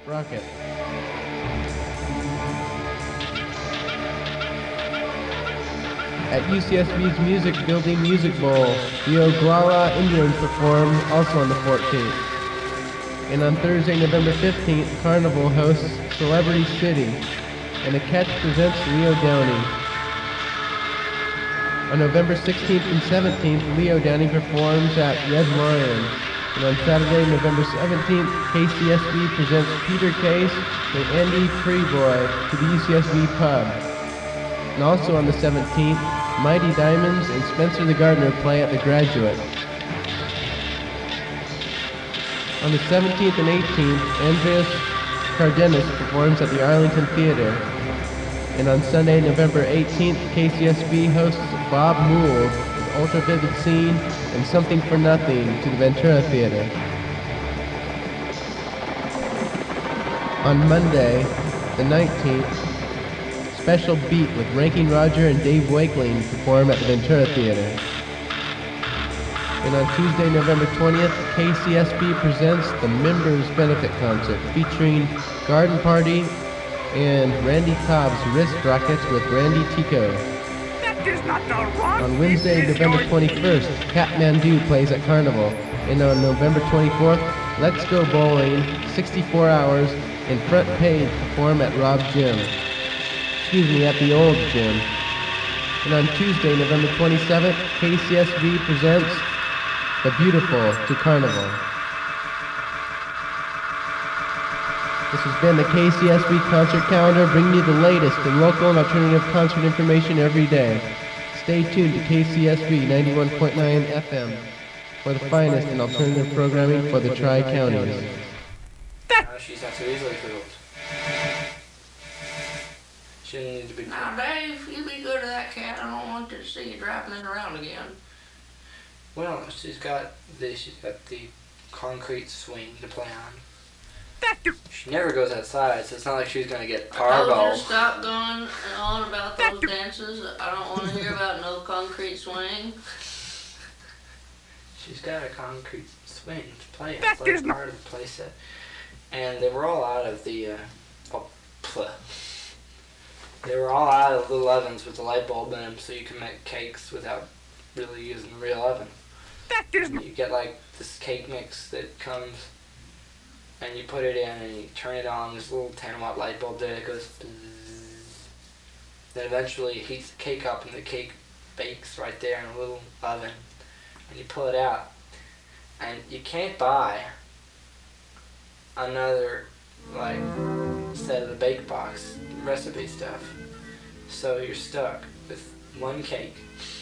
Rocket. At UCSB's Music Building Music Bowl, the Oglala Indians perform also on the 14th. And on Thursday, November 15th, Carnival hosts Celebrity City, and the Catch presents Leo Downey. On November 16th and 17th, Leo Downey performs at Red Lion. And on Saturday, November 17th, KCSB presents Peter Case and Andy Freeboy to the UCSB Pub. And also on the 17th, Mighty Diamonds and Spencer the Gardener play at the Graduate. On the 17th and 18th, Andreas Cardenas performs at the Arlington Theater. And on Sunday, November 18th, KCSB hosts Bob Mould with Ultra Vivid Scene and Something for Nothing to the Ventura Theater. On Monday, the 19th, Special Beat with Ranking Roger and Dave Wakeling perform at the Ventura Theater. And on Tuesday, November 20th, KCSB presents the Members Benefit Concert featuring Garden Party and Randy Cobb's Wrist Rockets with Randy Tico. That is not the rock. On Wednesday, November 21st, Kathmandu plays at Carnival. And on November 24th, Let's Go Bowling, 64 Hours, and Front Page perform at Rob Gym. At the Old Gym. And on Tuesday, November 27th, KCSB presents The Beautiful to Carnival. This has been the KCSB Concert Calendar, bringing you the latest in local and alternative concert information every day. Stay tuned to KCSB 91.9 FM for the finest in alternative programming for the Tri-Counties. She's not so easily fooled. She didn't need to be. Now, Dave, you be good to that cat. I don't want to see you driving it around again. Well, she's got the concrete swing to play on. She never goes outside, so it's not like she's gonna get I told you parvo. to stop going on about those dances. I don't want to hear about no concrete swing. She's got a concrete swing to play. It's like part of the play set. And they were all out of the They were all out of little ovens with the light bulb in them, so you can make cakes without really using a real oven. You get like this cake mix that comes, and you put it in, and you turn it on. This little 10-watt light bulb there that goes. Bzzz. Then eventually it heats the cake up, and the cake bakes right there in a little oven, and you pull it out. And you can't buy another set of the bake box recipe stuff, so you're stuck with one cake.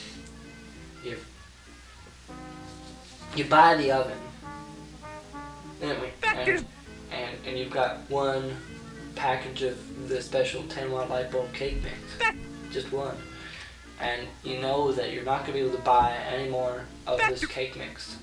You buy the oven, and you've got one package of the special 10-watt light bulb cake mix, just one, and you know that you're not going to be able to buy any more of this cake mix.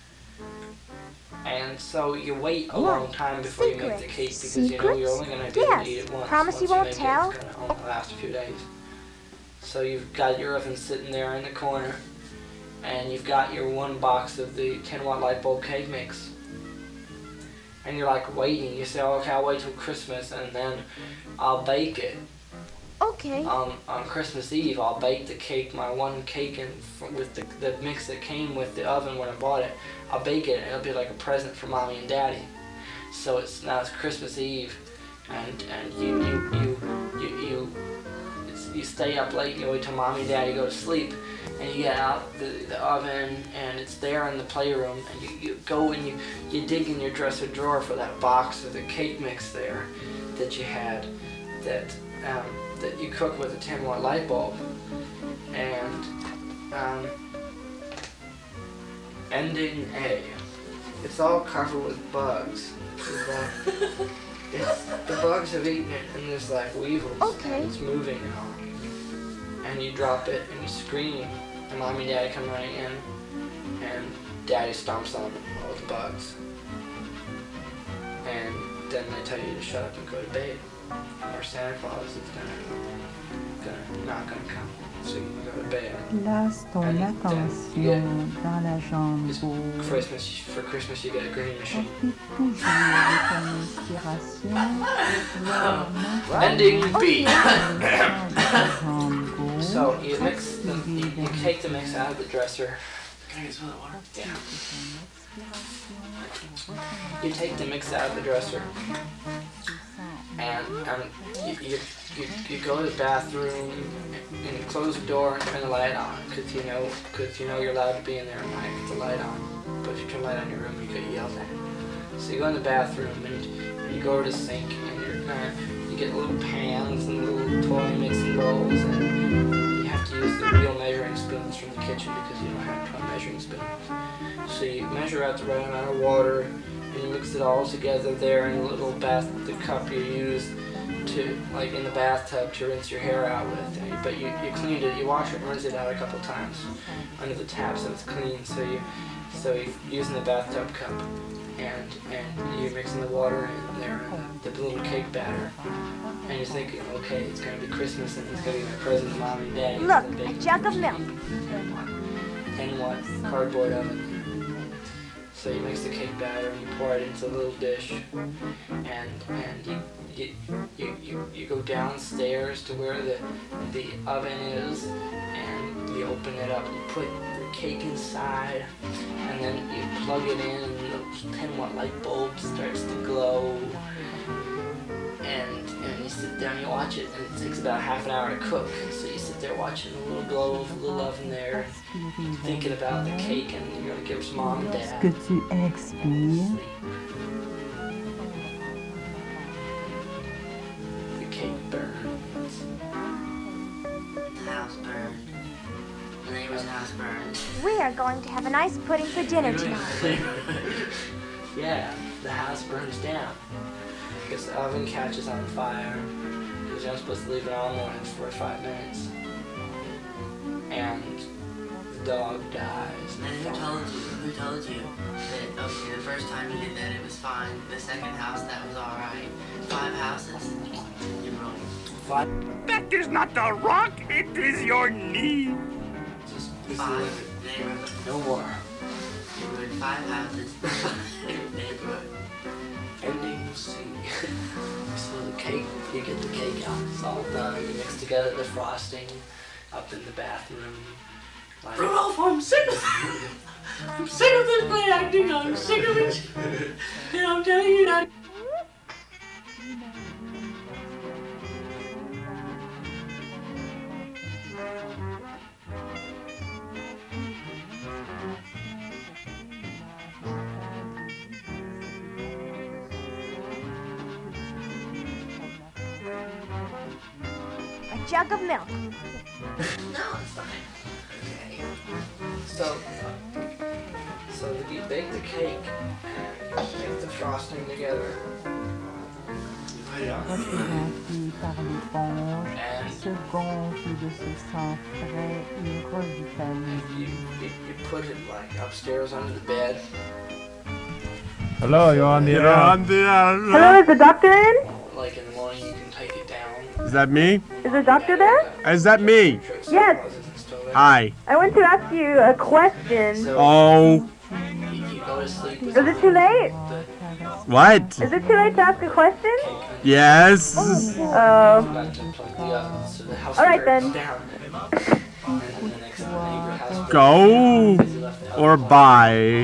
And so you wait a long time before you make the cake, because you know you're only going to be able to eat it once. Promise you won't tell? It's going to only last a few days. So you've got your oven sitting there in the corner, and you've got your one box of the 10-watt light bulb cake mix. And you're like waiting. You say, oh, okay, I'll wait till Christmas, and then I'll bake it. Okay. On Christmas Eve, I'll bake the cake, my one cake with the mix that came with the oven when I bought it. I'll bake it, and it'll be like a present for Mommy and Daddy. So it's Christmas Eve, and you stay up late, and you wait till Mommy and Daddy go to sleep, and you get out the oven, and it's there in the playroom, and you go and you dig in your dresser drawer for that box of the cake mix there that you had, that you cook with a 10-watt light bulb, and ending A. It's all covered with bugs. The bugs have eaten it, and there's like weevils. Okay. And it's moving now. And you drop it, and you scream, and Mommy and Daddy come running in, and Daddy stomps on all the bugs. And then they tell you to shut up and go to bed, or Santa Claus is not gonna come, so you can go to bed. Place ton attention dans la chambre. For Christmas you get a green machine. Profite toujours de ton Ending B. Jumbo. So you mix you take the mix out of the dresser. Can I get some of that water? Yeah. You take the mix out of the dresser, and you go to the bathroom and you close the door and turn the light on, because you know you're allowed to be in there at night with the light on. But if you turn the light on in your room, you get yelled at. So you go in the bathroom and you go to the sink and you get little pans and little toy mixing bowls, and you have to use the real measuring spoons from the kitchen because you don't have toy measuring spoons. So you measure out the right amount of water and you mix it all together there in a little the cup you use to, like in the bathtub, to rinse your hair out with. But you cleaned it, you wash it and rinse it out a couple times under the tap so it's clean. So you're using the bathtub cup. And you're mixing the water in there, the little cake batter, and you're thinking, okay, it's gonna be Christmas and it's gonna be my present to Mom and Daddy. Look, a jug of milk. 10-watt cardboard oven. So you mix the cake batter and you pour it into a little dish, and you go downstairs to where the oven is, and you open it up and you put the cake inside, and then you plug it in and the 10-watt light bulb starts to glow, and you sit there and you watch it, and it takes about half an hour to cook. So you sit there watching the little glow of the little oven there, thinking about the cake, and you're gonna give it to Mom and Dad. Que tu expires. The cake burns. The house burned. The neighbor's house burned. We are going to have an ice pudding for dinner tonight. Yeah, the house burns down. Because the oven catches on fire. Because you're not supposed to leave it on more than 45 minutes. And the dog dies. And who told you that, okay, the first time you did that it was fine. The second house, that was alright. 5 houses, you're wrong. That is not the rock, it is your knee. Just 5 neighborhood. no more. You ruined 5 houses. Neighborhood. Ending C. So the cake, you get the cake out, it's all done. You mix together the frosting up in the bathroom. Like, Rudolph, I'm sick of it. I'm sick of this play acting. I'm sick of it. And I'm telling you that. A jug of milk. No, it's fine. Okay. So you bake the cake and make the frosting together. You put it on. Rafraîchi par l'éponge, se gonfle de ce sang frais et revitalise. You put it like upstairs under the bed. Hello, you're on the air. Hello, is the doctor in? Like in the morning you can take it down. Is that me? Is the doctor there? Is that me? Yes. Hi. I want to ask you a question. So Oh, you go to sleep. Is it too late? what? Is it too late to ask a question? Yes. Oh. All right, then. Go or buy.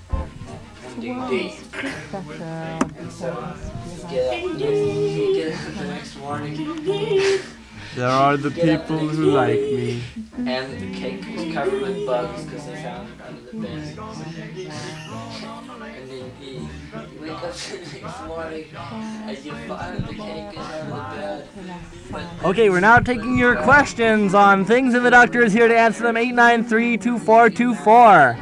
Get up the next morning. There are the people who like me. And the cake was covered with bugs because they found it under the bed. And then you wake up the next morning and you find the cake is under the bed. Okay, we're now taking your questions on things, and the doctor is here to answer them. 893-2424.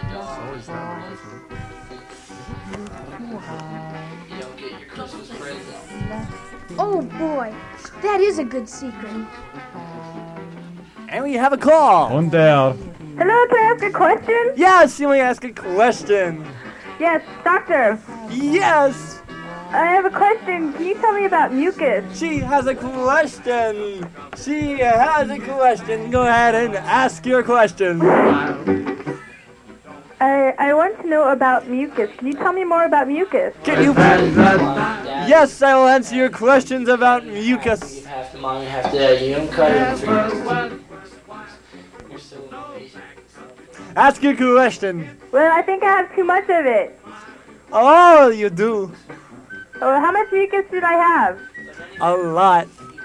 You don't get your Christmas present. Oh boy, that is a good secret. And we have a call. One down. Hello, can I ask a question? Yes, you may ask a question. Yes, doctor. Yes, I have a question. Can you tell me about mucus? she has a question. She has a question. Go ahead and ask your question. I want to know about mucus. Can you tell me more about mucus? Can you? Mom and Dad Yes, I will answer your questions about mucus. You have to, Mom, you have to, you don't cut it for You're so impatient. Ask your question. Well, I think I have too much of it. Oh, you do. Oh, how much mucus did I have? A lot.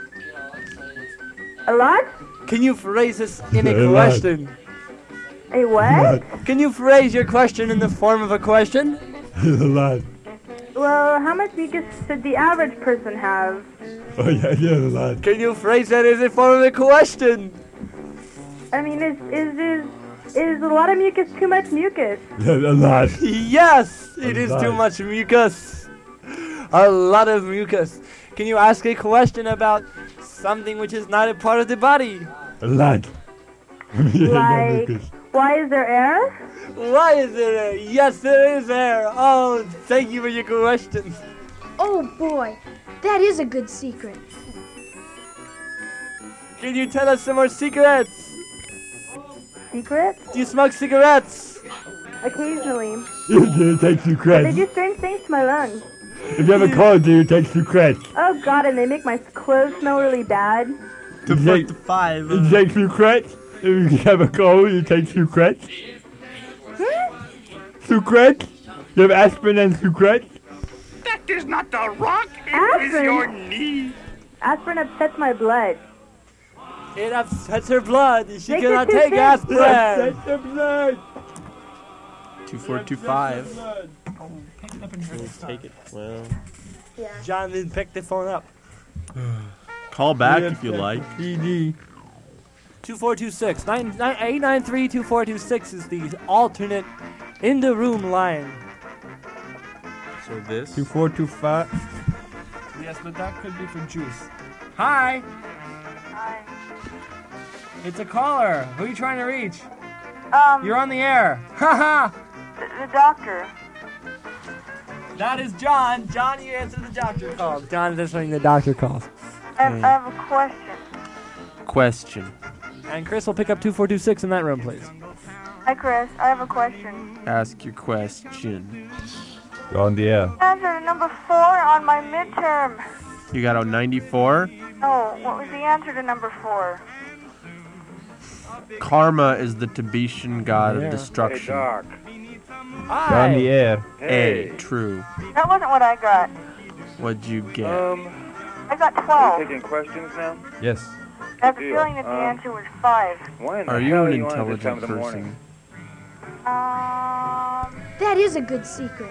A lot? Can you phrase this in a question? A what? Can you phrase your question in the form of a question? A lot. Well, how much mucus should the average person have? Oh, yeah, a lot. Can you phrase that as a form of a question? I mean, is a lot of mucus too much mucus? A lot. Yes, it is too much mucus. A lot of mucus. Can you ask a question about something which is not a part of the body? A lot. Like, why is there air? Why is there air? Yes, there is air. Oh, thank you for your question. Oh boy, that is a good secret. Can you tell us some more secrets? Secrets? Do you smoke cigarettes? Occasionally. You take They secrets. do strange things to my lungs. If you have a cold, do you take secrets? Oh god, and they make my clothes smell really bad. To take 5. You take secrets? If you have a cold, you take secrets? Secrets? You have aspirin and secrets? That is not the rock, it is your knee. Aspirin upsets my blood. It upsets her blood. She Make cannot it too take thick. aspirin. Upsets the blood. 2425. We'll take it. Well, John didn't pick the phone up. Call back if you like. PD. 2426. 893-2426 is the alternate in the room line. So this. 2425. Yes, but that could be for juice. Hi. Hi. It's a caller. Who are you trying to reach? You're on the air. Haha. The doctor. That is John. John, you answer the doctor call. John is answering the doctor calls. I have a question. Question. And Chris will pick up 2426 in that room, please. Hi, Chris. I have a question. Ask your question. You're on the air. Answer to number 4 on my midterm. You got a 94? No, what was the answer to number 4? Karma is the Tibetan god of destruction. You're on the air. A. True. That wasn't what I got. What'd you get? I got 12. Taking questions now? Yes. I have a feeling that the answer was 5. Why in the Are hell you an are you on at this time intelligent of the person? morning? That is a good secret.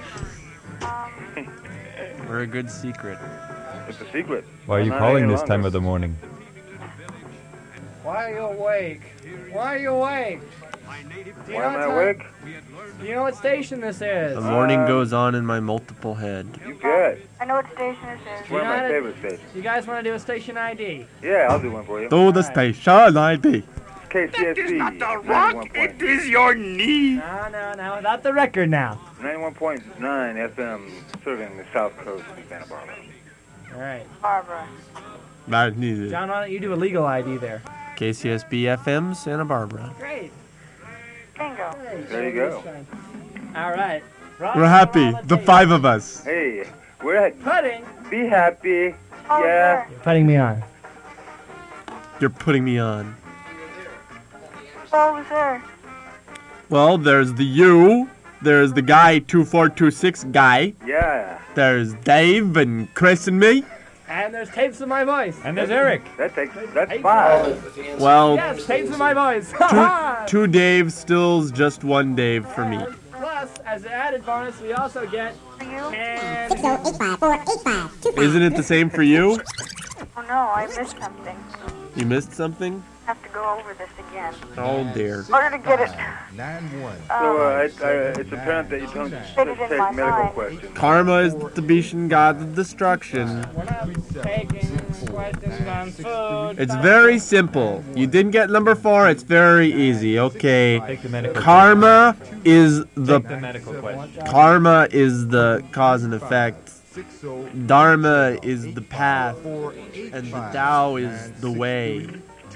We're a good secret. It's a secret. Why are you I'm not calling any this time longer. of the morning? Why are you awake? Why are you awake? Do you Why know am what I time- awake? Do you know what station this is? The morning goes on in my multiple head. You good. I know what station this is. It's one of my favorite stations. You guys want to do a station ID? Yeah, I'll do one for you. To the station ID. That is KCSC. not the rock, it is your knee. No, without the record now. 91.9 FM serving the South Coast of Santa Barbara. All right. Barbara. Not needed. John, why don't you do a legal ID there? KCSB FM, Santa Barbara. Great. Bingo. There you go. All right. We're happy, the 5 of us. Hey, we're at Pudding. Be happy. Oh, Yeah. You're putting me on. You're putting me on. What was there? Well, there's the you, there's the guy 2426 guy, Yeah. there's Dave and Chris and me. And there's tapes of my voice. And there's Eric. That's 5. Well, Yes, tapes of my voice. two Daves stills, just one Dave for me. Plus, as an added bonus, we also get. And 6085485. Isn't it the same for you? Oh no, I missed something. You missed something? I have to go over this again. Oh dear. In order to get it. 9-1. So it's apparent that you don't just Fit it in take my medical mind. questions. Karma is the Tibetan god of destruction. we're not taking questions on food. It's very simple. You didn't get number 4, it's very easy, okay? Take the medical Karma is the medical question. karma is the cause and effect. Dharma is the path, and the Tao is the way.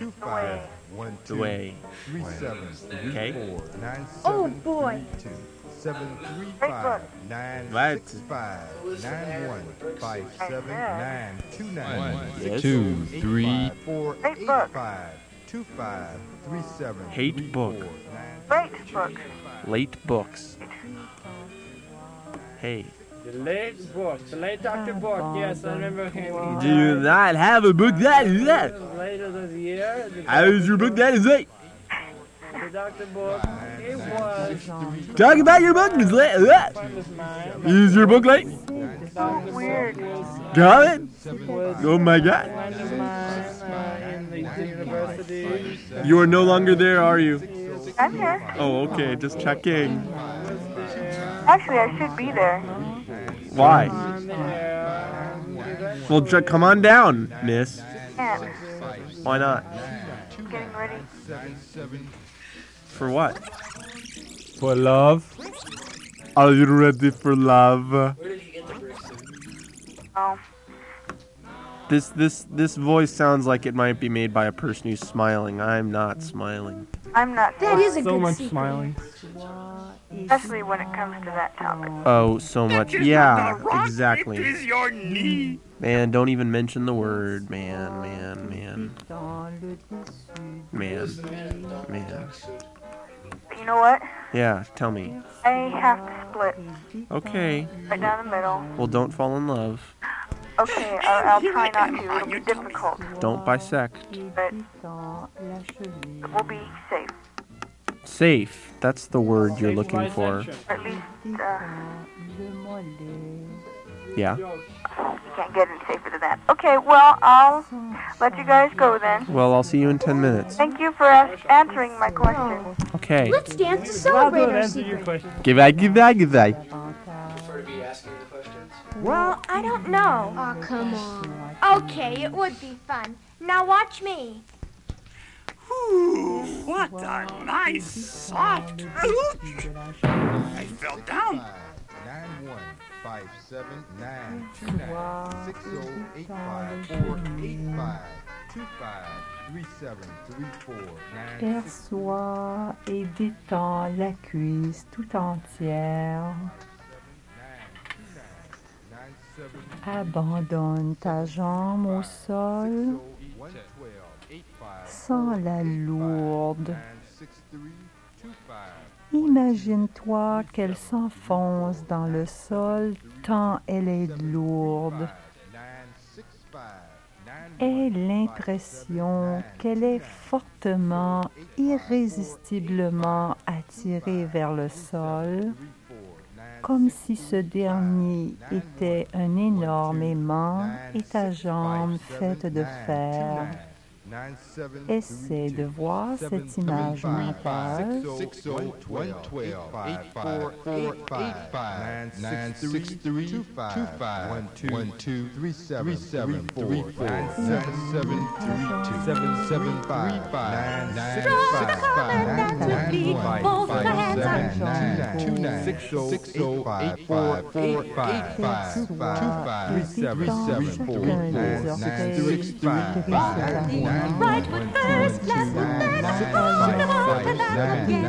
The way. Okay? Oh boy, 735 965 9157 929 2 3 485 2537 Hate book. Late book. Late books. Hey. The late book, the late Dr. Book, yes, I remember him. Do you not have a book that is that? Later this year. How is your book that is late? The Dr. Book, it was. Talk about your book is late. Is your book late? Weird. Got it? Oh my God. In the university. You are no longer there, are you? I'm here. Oh, okay, just checking. Actually, I should be there. Why? Well, come on down, miss. Can't. Why not? Getting ready. For what? For love. Are you ready for love? Oh. This voice sounds like it might be made by a person who's smiling. I'm not smiling. I'm not. That is a So good much secret. smiling. Especially when it comes to that topic. Oh, so much. Yeah, It exactly. is your knee. Man, don't even mention the word. Man. You know what? Yeah, tell me. I have to split. Okay. Right down the middle. Well, don't fall in love. Okay, I'll try not to. It'll be difficult. Don't bisect. But we'll be safe. Safe. That's the word you're looking for. Or at least, Yeah. you can't get any safer than that. Okay, well, I'll let you guys go then. Well, I'll see you in 10 minutes. Thank you for answering my question. Okay. Let's dance to celebrate our secret. Give that. Well, I don't know. Oh, come on. Okay, it would be fun. Now watch me. Ooh, what a nice soft ooch. I fell down. 9157925374 Perçois et détends la cuisse tout entière. Abandonne ta jambe au sol sans la lourde. Imagine-toi qu'elle s'enfonce dans le sol tant elle est lourde. Aie l'impression qu'elle est fortement, irrésistiblement attirée vers le sol, comme si ce dernier était un énorme aimant et ta jambe faite de fer. Essaie de voir cette image mentale. 9 Right foot first, left foot then, on the back again.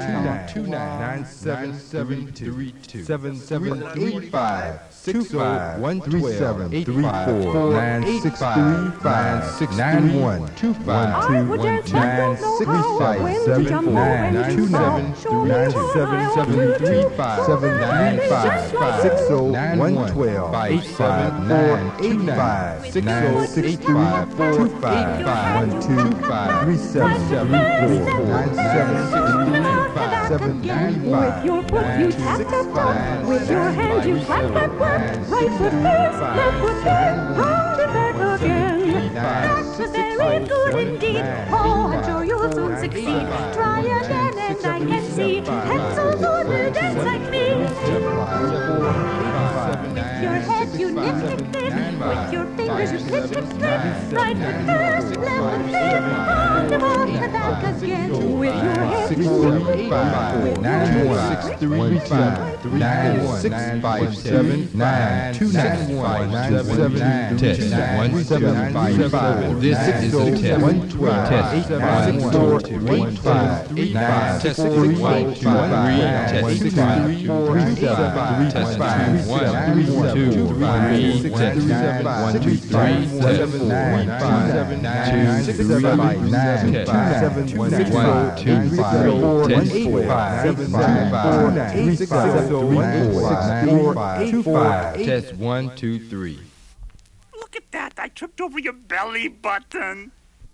9772 735 60137 34 963 961 25 965 79 735 795 60 112 85 925 6065 45 125 37 34 97 795 With your foot you tap that bump, with your hand you clap that work. Right foot first, left foot then, on the back again. That's very good indeed. Oh, I'm sure you'll soon succeed. Try again and I can see pencils on will dance like me. With your head you nip nip nip, with your fingers you clip clip clip. Right foot first, left foot then, on the back again. With your head you nip nip, with your fingers you clip clip clip. Test 1, 2, 3. Look at that. I tripped over your belly button.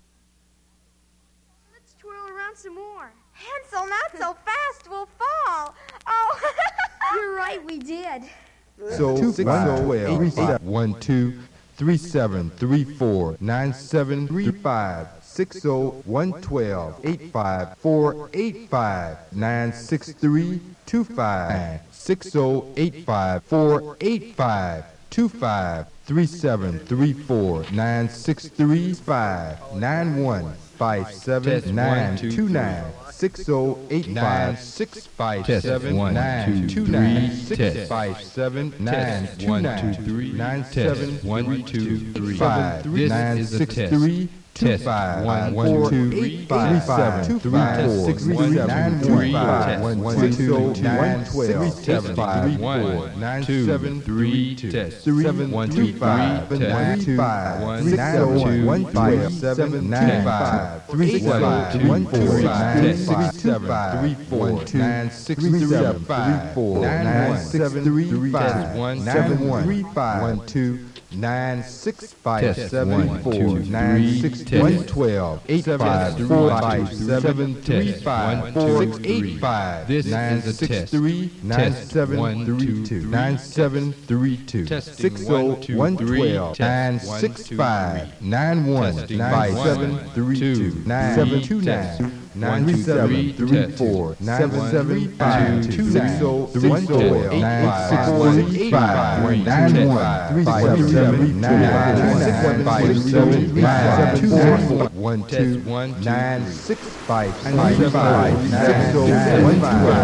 Let's twirl around some more. Hansel, not so fast. We'll fall. Oh, you're right. We did. So 6, 12, 1, 2, 3, 7, 3, 4, 9, 7, 3, 5, 6, 0, 1, 12, 8, 5, 4, 8, 5, 9, 6, 3, 2, 5, 6, 0, 8, 5, 4, 8, 5, 2, 5, 3, 7, 3, 4, 9, 6, 3, 5, 9, 1, 5, 7, 9, 2, 9, 6, 0, 8, 5, 6, 5, 7, 9, 2, 9, 6, 5, 7, 9, 1, 2, 3, 9, 7, 1, 2, 3, 5, 9, 6, 3, 2, 5, 1, 2, 5, 7, 2, 5, 6, 9, 3, 5, 1, 2, 9, 12, 7, 5, 1, 9, 7, 3, 2, 7, 1, 2, 5, 1, 2, 5, 6, 1, 5, 7, 9, 5, 3, 7, 1, 4, 9, 6, 7, 3, 4, 9, 6, 7, 5, 4, 9, 7, 3, 5, 1, 7, 1, 3, 5, 1, 2, 9, 6, 5, 7, 4, 9, 6, 1, 12, 8, 5, 4, 5, 7, 3, 5, 4, 6, 8, 5, 9, 6, 3, 9, 7, 3, 2, 9, 7, 3, 2, 6, 0, 1, 12, 9, 6, 5, 9, 1, 5, 7, 3, 2, 9, 7, 2, 9, 9, 7, 3, 4, 9, 7, 5, 2, 6, 0, 1, 12, 9, 6, 1, 5, 9, 1, 3, 7, 7, 9, 5, 7, 9, 2, 9, 1, 2, 9, 6, 5, 5, 5, 9, 1,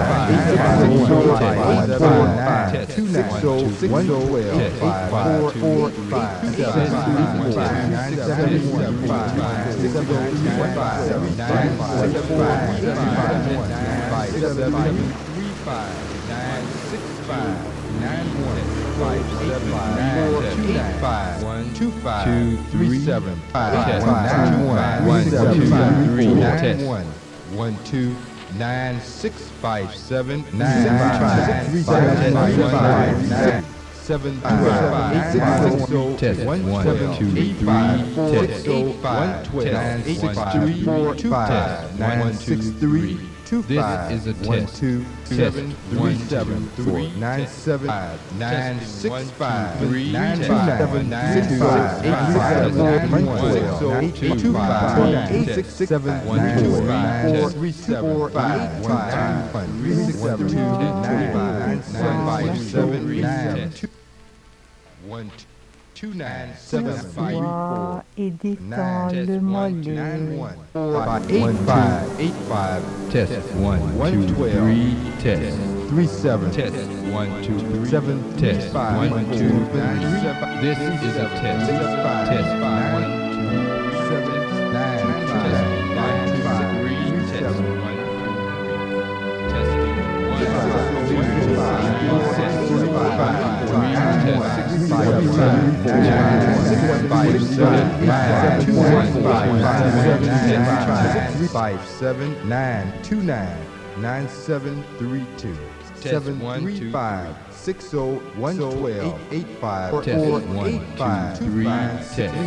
5, 2, 9, 6, 1, 12, 5, 4, 5, 7, 5, 9, 7, 1, 5, 6, 1, 5, 7, 9, 5, 4, 5, 7, 5, 7, 3, 5, 9, 6, 5, 9, 1, 5, 7, 9, 2, 9, 5, 1, 2, 5, 2, 3, 7, 5, 9, 1, 1, 2, 3, 9, 1, 1, 2, 9, 6, 5, 7, 9, 5, 3, 7, 5, 9, 7, 2, 5, 6, 6, 1, 7, 2, 8, 5, 4, 6, 1, 12, 9, 6, 3, 4, 2, 5, 9, 6, 3, 2, 5, this is a test. 2, 7, 3, 7, 4, 9, 7, 5, 9, 6, 5, 3, 9, 2, 7, 9, 6, 5, 8, 5, 9, 1, 2, 2, 5, 8, 6, 7, 1, 2, 4, 3, 7, 5, 1, 2, 3, 7, 2, 9, 5, 7, 9, 2, 1, 2, 9, 7, 5, 4, et détends le mollet. 8, 5, 8, 5, test 1, 2, 3, test 3, 7, test 1, 2, 3, 7, test 5, 1, 2, 3, 7. This is a test. Test 5, 1, 2, 7, 9, 5, 9, 3, test 1, 2, testing 1, 2, 5, 6, 5, 4, 9, 6, 5, 7, 9, 6, 5, 7, 9, 2, 1, 5, 7, 9, 5, 7, 9, 2, 9, 9, 7, 3, 2, 7, 3, 5, 6, 0, 1, 12, 8, 5, 4, 8, 5, 3, 7, 3, 7,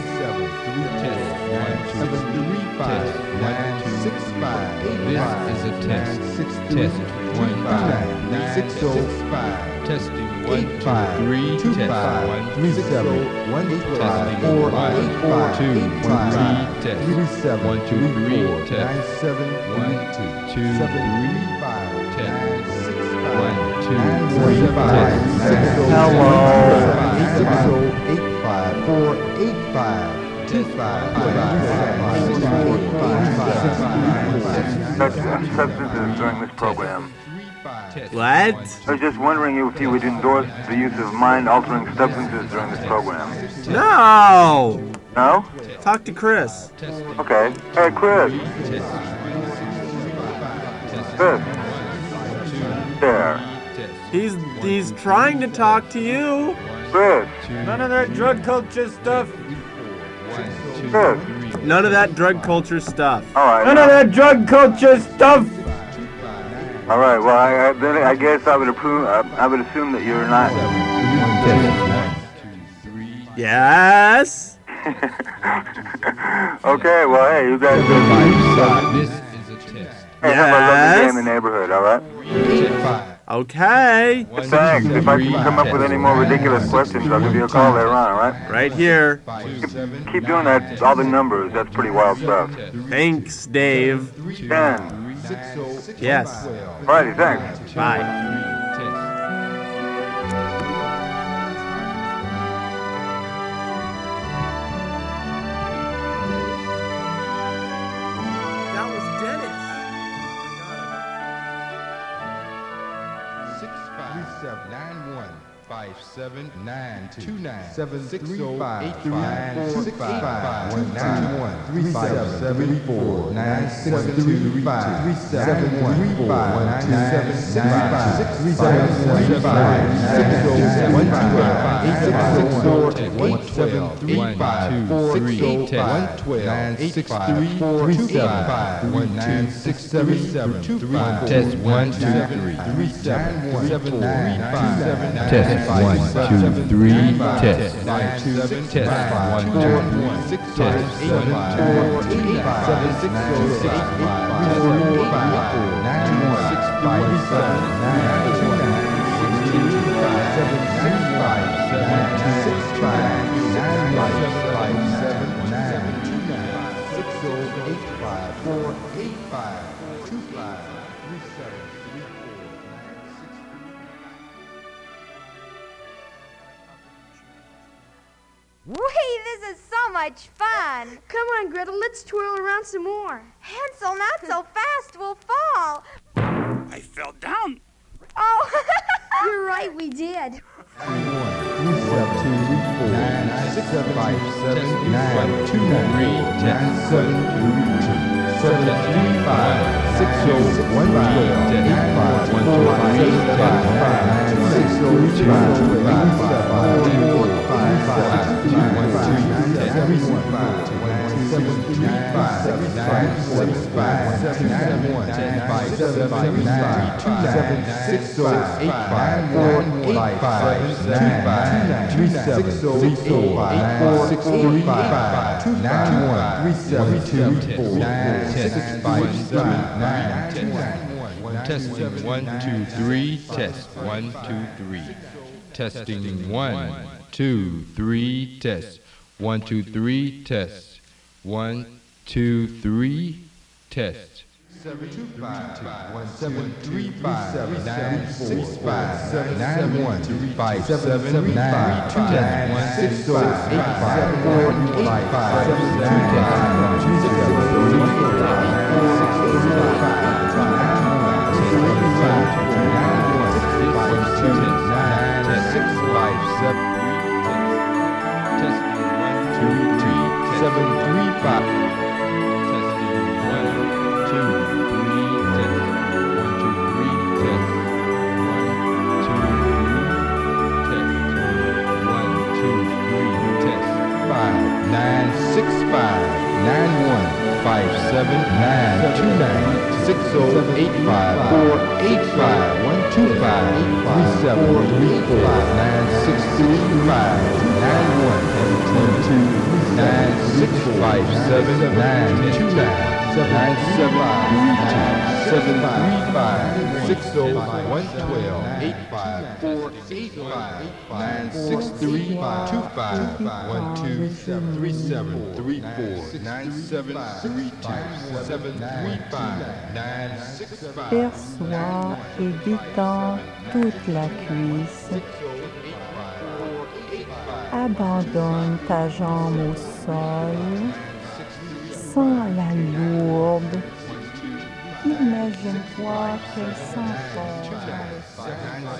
9, 3, 5, 9, 6, 5, 8, 5, this is a test. 6, test 1, 5, 9, 6, 0, 5, testing 1, 5, 3, 2, 5, 1, 3, 7, 1, 8, 5, 4, 8, 5, 2, 1, 3, 7, 1, 2, 3, 9, 7, 1, 2, 2, 7, 3, 5, 10, 6, 1, 2, 3, 5, hello, 8, 5, 4, 8, 5, 2, 5, 5, 6, 5, 6, 5, 5, 5, Substances during this program. What? I was just wondering if you would endorse the use of mind-altering substances during this program. No! No? Talk to Chris. Okay. Hey, Chris. Chris. There. He's trying to talk to you. Chris. None of that drug culture stuff. Chris. None of that drug culture stuff. All right. None of that drug culture stuff. All right. Well, then I guess I would assume that you're not. Yes. Okay. Well, hey, you guys. This is a test. Hey, have a lovely day in the neighborhood. All right. Okay. Thanks. If I can come up with any more ridiculous questions, I'll give you a call later on. All right. Right here. Keep doing that. All the numbers. That's pretty wild stuff. Thanks, Dave. 10. Yes. Alrighty, thanks. Bye. That was Dennis. 65791 57929 765 835 191 3734 9635 Test 1 2 3 Test 1 2 3 test 1 2 test 1 2 3 test 1 2 8 5 7 6 6 5 4 9 6 5 7 9 2 9 6 5 7 6 5 7 6 5 9 5 7 9 2 9 6 8 5 4 8 5 2 5 3 7 3 4 Whee, this is so much fun. Come on, Gretel, let's twirl around some more. Hansel, not so fast, we'll fall. I fell down. Oh, You're right, we did. 3 1 3 7 2 4 9 6 5 7 9 2 9 9 7 3 2 7 3 5 6 0 1 8 5 1 2 5 6 0 2 5 Testing 1 2 3 test 1 2 3 testing 1 2 3 test 1 2 3 test 1 2 3 test 7 2 5 1 7 3 5 9 6 5 7 9 1 5 7 9 2 test 1 6 8 5 4 8 5 7 2 test 1 2 Perçois et détends toute la cuisse. Abandonne ta jambe au sol. Sens la lourde. Imagine-toi qu'elle s'enfonce dans le sol.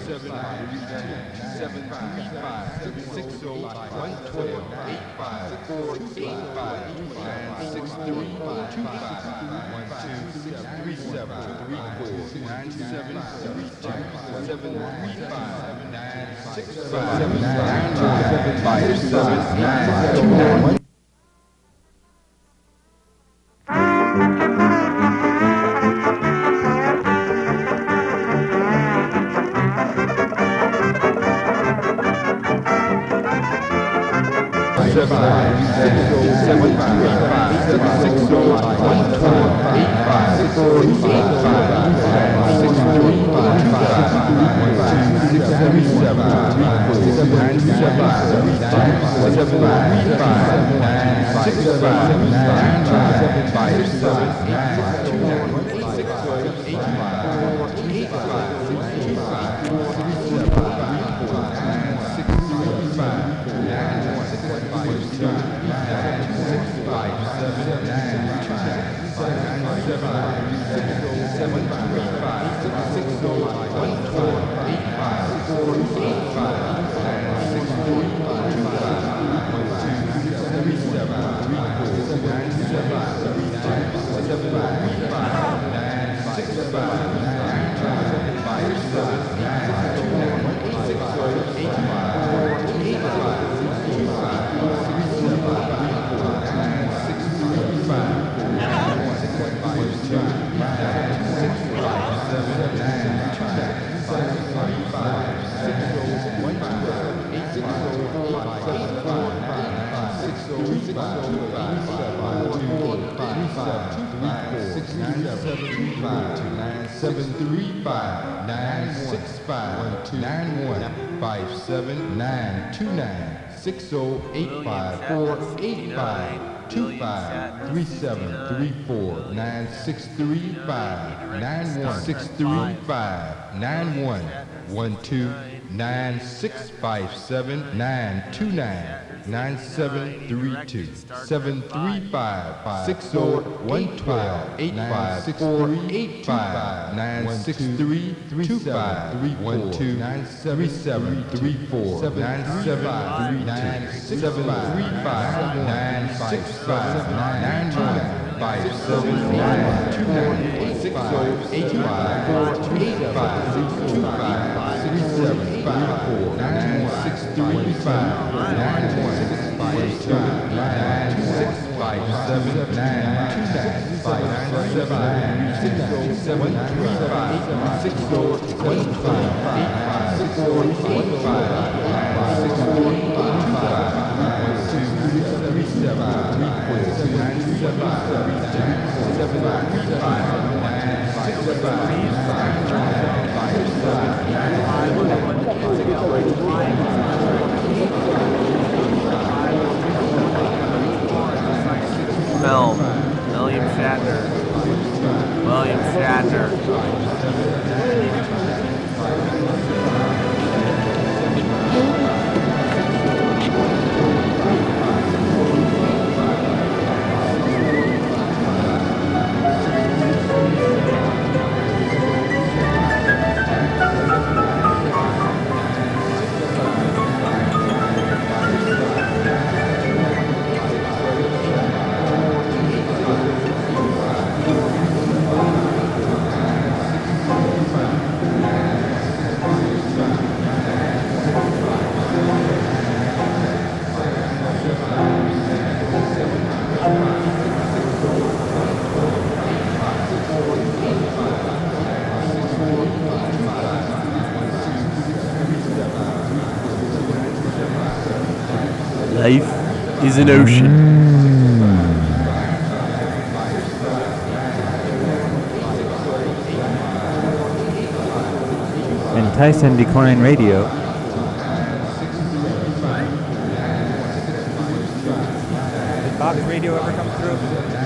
'Life is an ocean. And Tyson Decline Radio. Did Box Radio ever come through?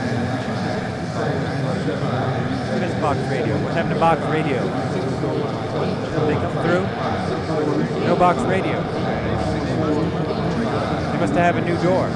What is Box Radio? What happened to Box Radio? Did they come through? No Box Radio. They must have a new door.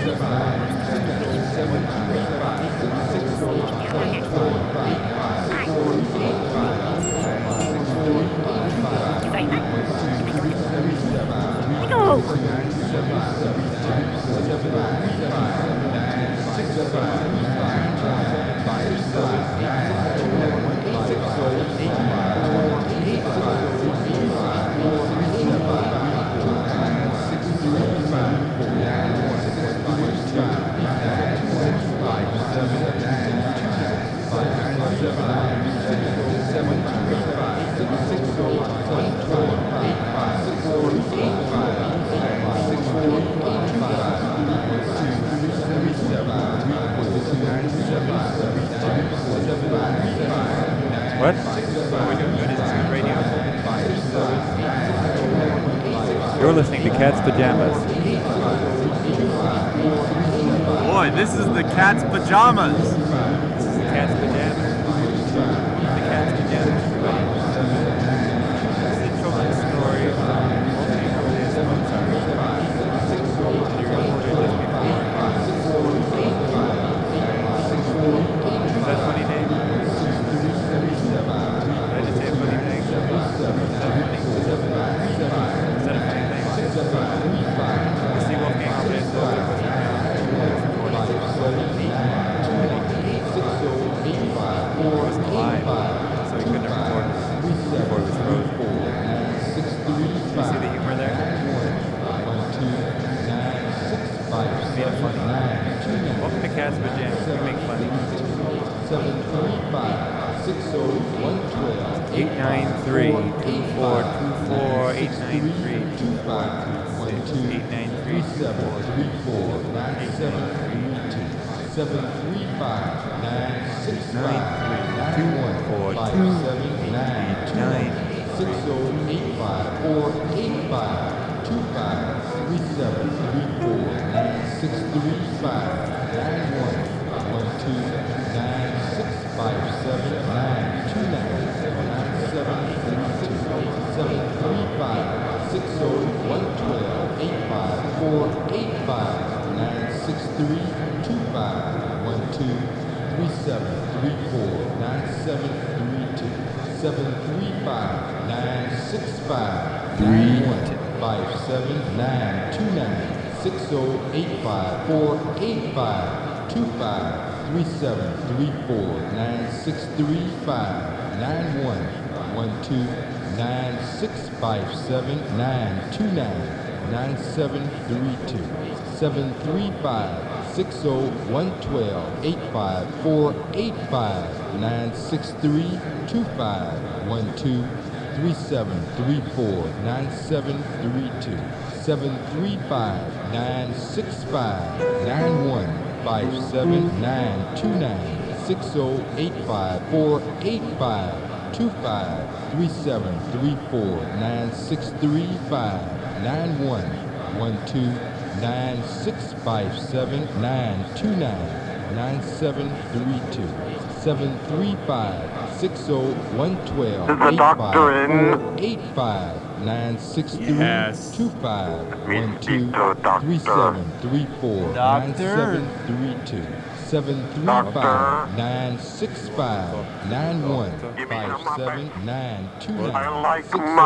What? We're doing good. This is good radio. You're listening to Cat's Pajamas. Boy, this is the Cat's Pajamas. This is the Cat's Pajamas. The Cat's Pajamas, everybody. This is a children's story. Is that funny, Dave? Did I just say a funny thing? Is that funny? Is that a funny thing? You see Wolfgang Amadeus Mozart was alive, so he couldn't have recorded before it was frozen. You see the humor there? Being funny. Welcome to Cat's Pajamas. We make fun. 735-965-9157-927-34-9732-7356-112-85-485-965-929-60-85-485-252-735-965-929-60-85-485. I like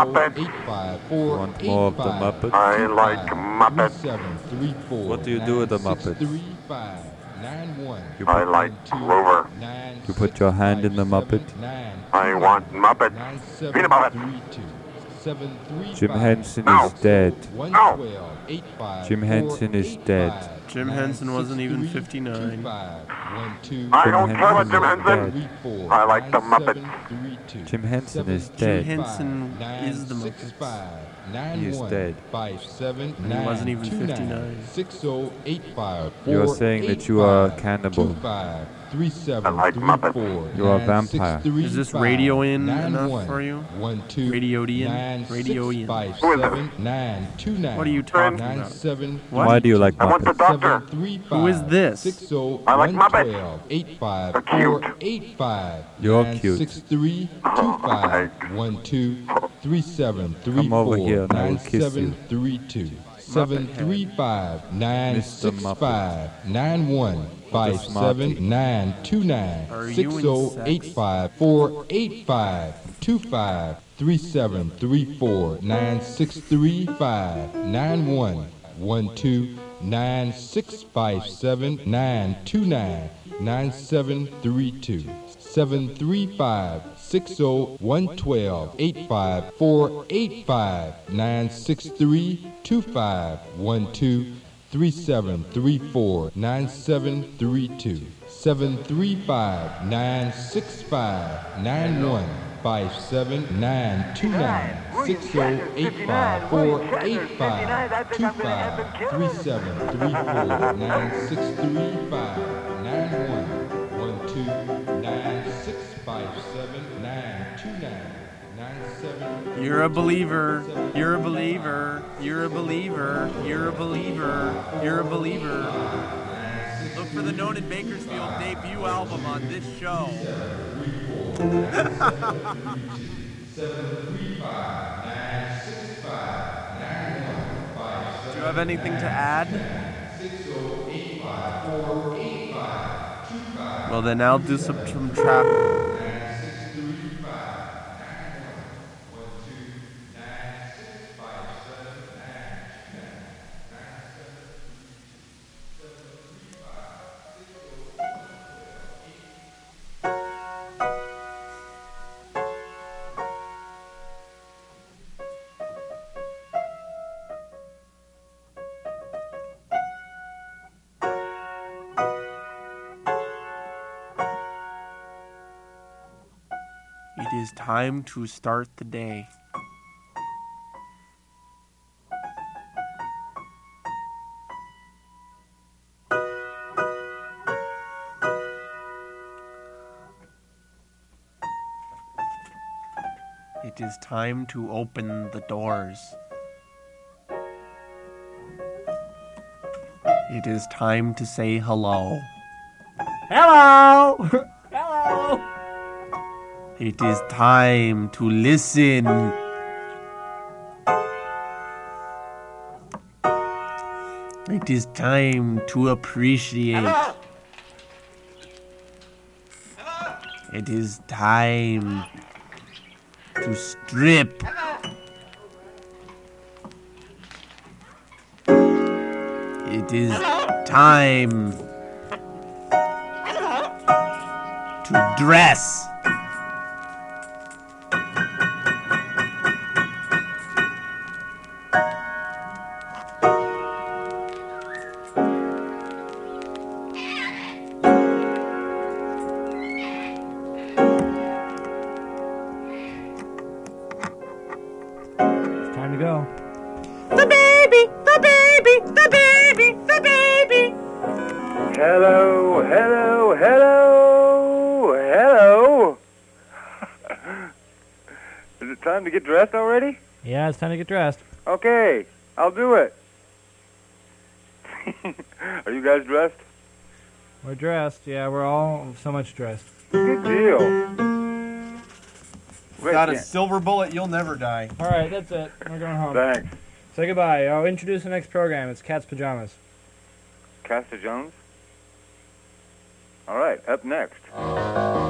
Muppets. Want more of the Muppets? I like Muppets. What do you do with the Muppets? I like Clover. You put your hand in the Muppet? I want Muppet. Peanut Muppet. Jim Henson is dead. No. Jim Henson is dead. Jim Henson wasn't even 59. I don't care about Jim Henson. I like the Muppets. Jim Henson is dead. Jim Henson is the Muppets. He is dead. And he wasn't even 59. You are saying that you are a cannibal. I like Muppets. You are a vampire. Is this radio-in enough for you? Radio-ian? Radio-ian. What are you talking about? What? Why do you like I want the Muppets? doctor. Who is this? I like Muppets. They're cute. You're cute. Come over here and I will kiss you. 735 965 9157 929 6085 485 25 3734 9635 91 12 9657 929 9732 735 60 112 85 485 963 25 12 3734 9732 735 965 9157 929 6085 485 25 3734 9635 91 12 9657 929 97. You're a believer. You're a believer. You're a believer. You're a believer. You're a believer. Look for the Known in Bakersfield debut album on this show. Do you have anything to add? Well, then I'll do some trap. It is time to start the day. It is time to open the doors. It is time to say hello. Hello! Hello! It is time to listen. It is time to appreciate. Hello! It is time to strip. It is time to dress. Time to go. The baby, the baby, the baby, the baby. Hello, hello, hello, hello. Is it time to get dressed already? Yeah, it's time to get dressed. Okay, I'll do it. Are you guys dressed? We're dressed. Yeah, we're all so much dressed. Good deal. Without a silver bullet, you'll never die. All right, that's it. We're going home. Thanks. Say goodbye. I'll introduce the next program. It's Cat's Pajamas. Castor Jones? All right, up next.